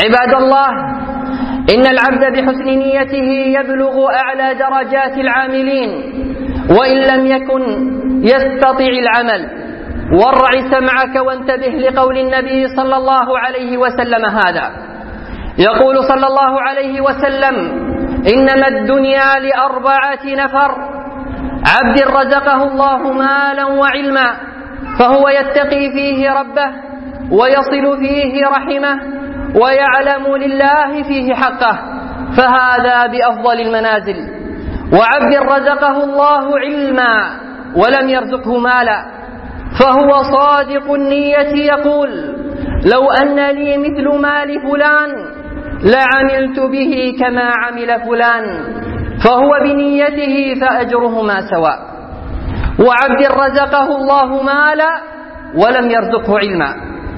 عباد الله، إن العبد بحسن نيته يبلغ أعلى درجات العاملين وإن لم يكن يستطع العمل. وارع سمعك وانتبه لقول النبي صلى الله عليه وسلم هذا. يقول صلى الله عليه وسلم: إنما الدنيا ل4 نفر: عبد رزقه الله مالا وعلما فهو يتقي فيه ربه ويصل فيه رحمه ويعلم لله فيه حقه، فهذا بأفضل المنازل. وعبد رزقه الله علما ولم يرزقه مالا فهو صادق النية يقول: لو أن لي مثل مال فلان لعملت به كما عمل فلان، فهو بنيته فأجرهما سواء. وعبد رزقه الله مالا ولم يرزقه علما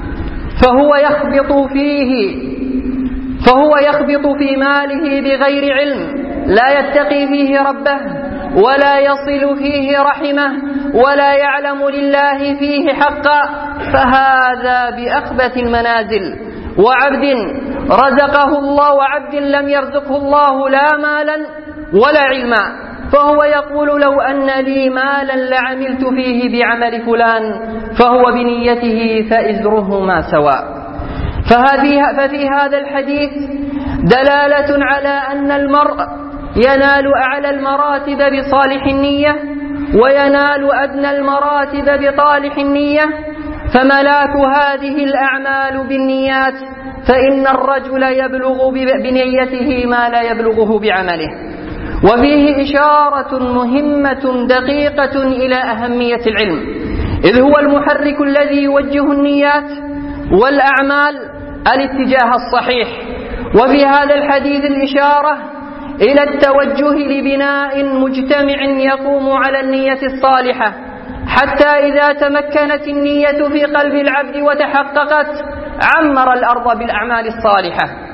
فهو يخبط في ماله بغير علم، لا يتقي فيه ربه ولا يصل فيه رحمه ولا يعلم لله فيه حقا، فهذا بأخبث المنازل. وعبد رزقه الله وعبد لم يرزقه الله لا مالا ولا علما فهو يقول: لو أن لي مالا لعملت فيه بعمل فلان، فهو بنيته فإزرهما سواء. ففي هذا الحديث دلالة على أن المرء ينال أعلى المراتب بصالح النية وينال أدنى المراتب بطالح النية، فملاك هذه الأعمال بالنيات، فإن الرجل يبلغ بنيته ما لا يبلغه بعمله. وفيه إشارة مهمة دقيقة إلى أهمية العلم، إذ هو المحرك الذي يوجه النيات والأعمال الاتجاه الصحيح. وفي هذا الحديث الإشارة إلى التوجه لبناء مجتمع يقوم على النية الصالحة، حتى إذا تمكنت النية في قلب العبد وتحققت عمر الأرض بالأعمال الصالحة.